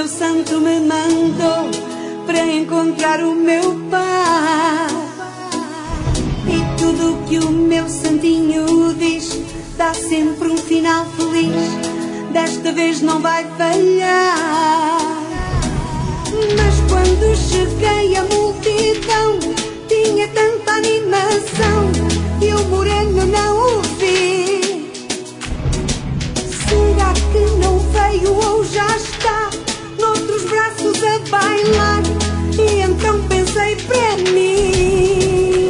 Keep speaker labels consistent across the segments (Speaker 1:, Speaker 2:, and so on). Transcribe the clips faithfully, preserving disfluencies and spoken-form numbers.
Speaker 1: meu santo me mandou para encontrar o meu pai. E tudo que o meu santinho diz dá sempre um final feliz. Desta vez não vai falhar. Mas quando cheguei à multidão tinha tanta animação e o moreno não o vi. Será que não veio ou já está noutros braços a bailar? E então pensei para mim: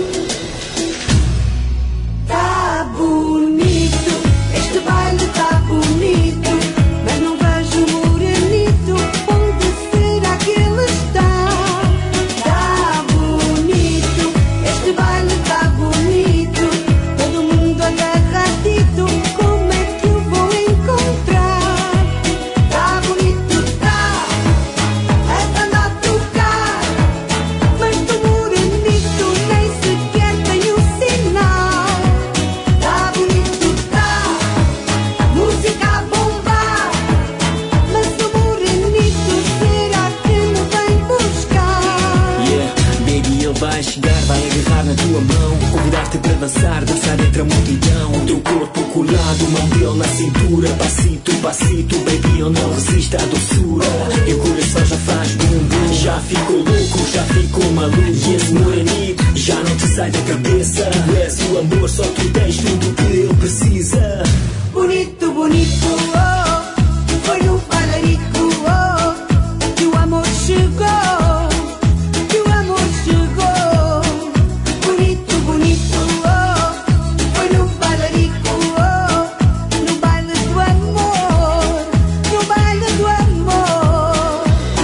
Speaker 1: tá bonito, este baile tá bonito, mas não vejo o morenito, onde será que ele está? Tá bonito, este baile tá bonito, todo mundo agarradito, como é que eu vou encontrar? Tá bonito, tá, a banda a tocar, mas do morenito nem sequer tem o sinal. Tá bonito, tá, música a bombar, mas o morenito será que me vem buscar?
Speaker 2: Yeah, baby, ele vai chegar, vai agarrar na tua mão, convidar-te para dançar, dançar entre a multidão. O teu corpo colado, mão dele na cintura, passito, passito, baby, eu não resisto à doçura. E o coração já faz bum-bum, já ficou louco, já ficou maluco. E esse morenito já não te sai da cabeça. Tu és o amor, só tu tens tudo o que ele precisa.
Speaker 1: Bonito, bonito, oh, foi no bailarico, oh, que o amor chegou, que o amor chegou. Bonito, bonito, oh, foi no bailarico, oh, no baile do amor, no baile do amor.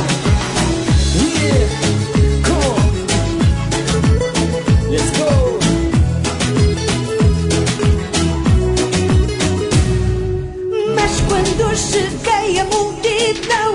Speaker 2: Yeah, come on, let's go.
Speaker 1: Mas quando cheguei à multidão